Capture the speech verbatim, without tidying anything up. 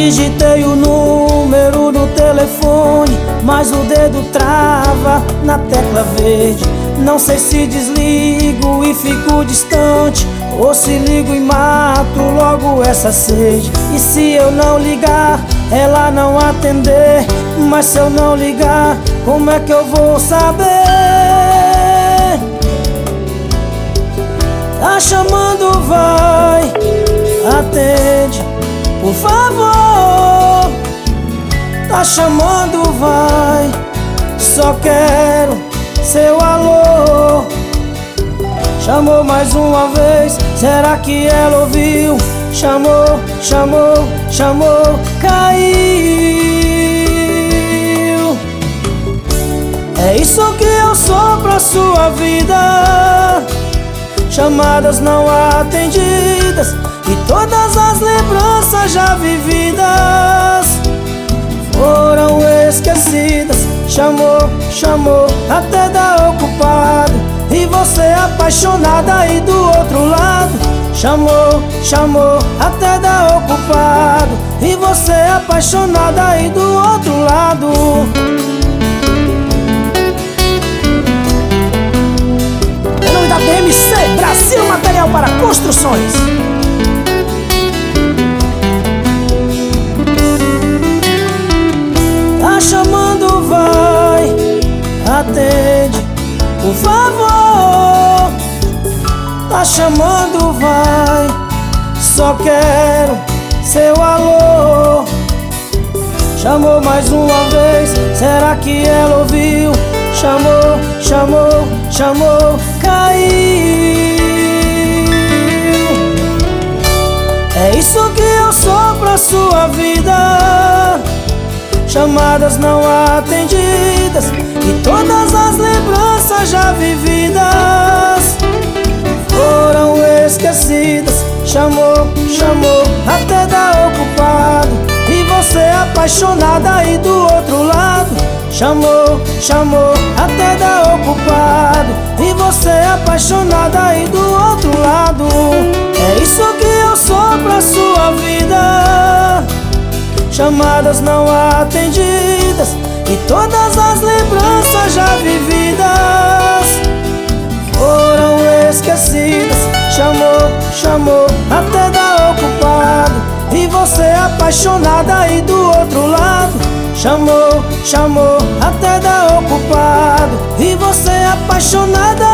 Digitei o número no telefone, mas o dedo trava na tecla verde. Não sei se desligo e fico distante, ou se ligo e mato logo essa sede. E se eu não ligar, ela não atender? Mas se eu não ligar, como é que eu vou saber? Tá chamando, vai, atende, por favor. Tá chamando, vai, só quero seu alô. Chamou mais uma vez, será que ela ouviu? Chamou, chamou, chamou, caiu. É isso que eu sou pra sua vida. Chamadas não atendidas e todas as lembranças já vividas foram esquecidas. Chamou, chamou, até dá ocupado, e você apaixonada aí do outro lado. Chamou, chamou, até dá ocupado, e você apaixonada aí do outro lado. Em nome da B M C, Brasil Material para Construções. Tá chamando, vai, atende, por favor. Tá chamando, vai, só quero seu alô. Chamou mais uma vez, será que ela ouviu? Chamou, chamou, chamou, caiu. É isso que eu sou pra sua vida. Chamadas não atendidas e todas as lembranças já vividas foram esquecidas. Chamou, chamou, até dá ocupado, e você apaixonada aí do outro lado. Chamou, chamou, até dá ocupado, e você apaixonada aí do outro lado. É isso que eu sou pra sua vida. Chamadas não atendidas e todas as lembranças já vividas foram esquecidas. Chamou, chamou, até dá ocupado, e você apaixonada aí do outro lado. Chamou, chamou, até dá ocupado, e você apaixonada